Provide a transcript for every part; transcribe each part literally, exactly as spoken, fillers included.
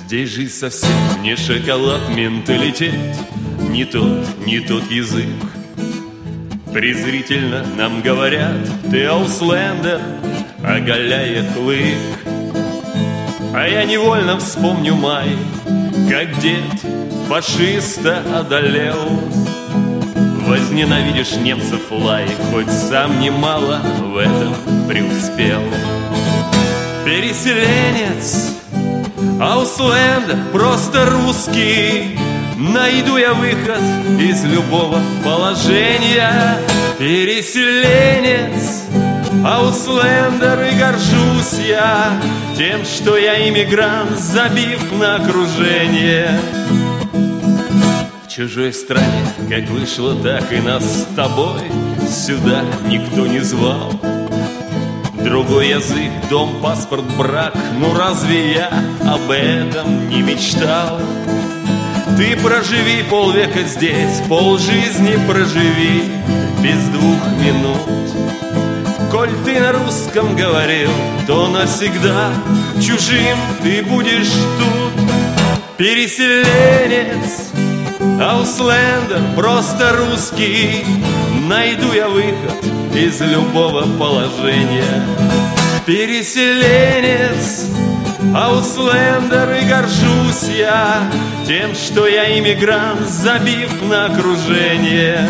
Здесь жизнь совсем не шоколад, менталитет не тот, не тот язык. Презрительно нам говорят: ты ауслендер, оголяя клык. А я невольно вспомню май, как дед фашиста одолел. Возненавидишь немцев лай, хоть сам немало в этом преуспел. Переселенец, ауслендер, просто русский. Найду я выход из любого положения. Переселенец, ауслендер, и горжусь я тем, что я иммигрант, забив на окружение. В чужой стране, как вышло, так и нас с тобой сюда никто не звал. Другой язык, дом, паспорт, брак, ну разве я об этом не мечтал? Ты проживи полвека здесь, полжизни проживи без двух минут. Коль ты на русском говорил, то навсегда чужим ты будешь тут. Переселенец, ауслендер, просто русский. Найду я выход из любого положения. Переселенец, ауслендер, и горжусь я тем, что я иммигрант, забив на окружение.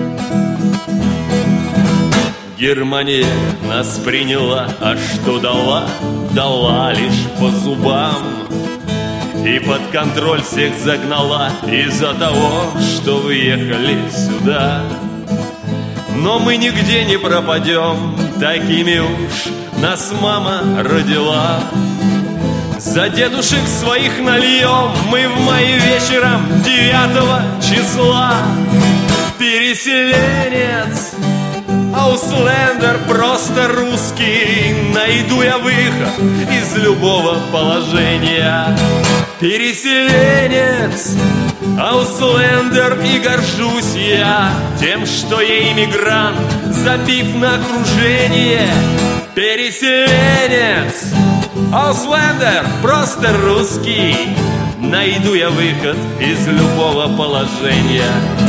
Германия нас приняла, а что дала? Дала лишь по зубам. И под контроль всех загнала из-за того, что выехали сюда. Но мы нигде не пропадем, такими уж нас мама родила. За дедушек своих нальем мы в мае вечером девятого числа. Переселенец, ауслендер, просто русский. Найду я выход из любого положения. Переселенец, ауслендер, и горжусь я тем, что я иммигрант, забив на окружение. Переселенец, ауслендер, просто русский. Найду я выход из любого положения.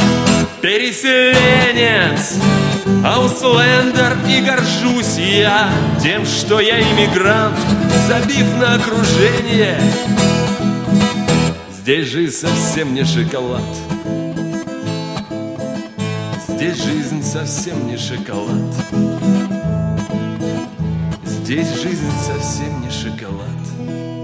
Переселенец, ауслендер, и горжусь я тем, что я иммигрант, забив на окружение. Здесь жизнь совсем не шоколад. Здесь жизнь совсем не шоколад. Здесь жизнь совсем не шоколад.